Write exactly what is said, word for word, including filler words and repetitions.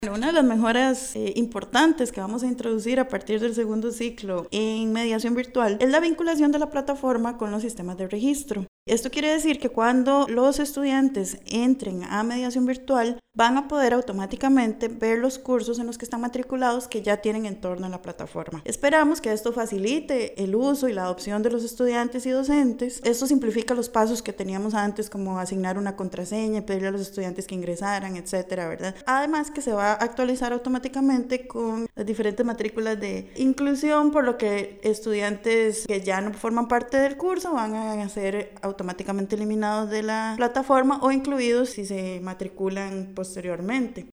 Una de las mejoras eh, importantes que vamos a introducir a partir del segundo ciclo en mediación virtual es la vinculación de la plataforma con los sistemas de registro. Esto quiere decir que cuando los estudiantes entren a mediación virtual van a poder automáticamente ver los cursos en los que están matriculados que ya tienen en torno a la plataforma. Esperamos que esto facilite el uso y la adopción de los estudiantes y docentes. Esto simplifica los pasos que teníamos antes, como asignar una contraseña, pedirle a los estudiantes que ingresaran, etcétera, ¿verdad? Además que se va a actualizar automáticamente con las diferentes matrículas de inclusión, por lo que estudiantes que ya no forman parte del curso van a ser automáticamente eliminados de la plataforma o incluidos si se matriculan posteriormente.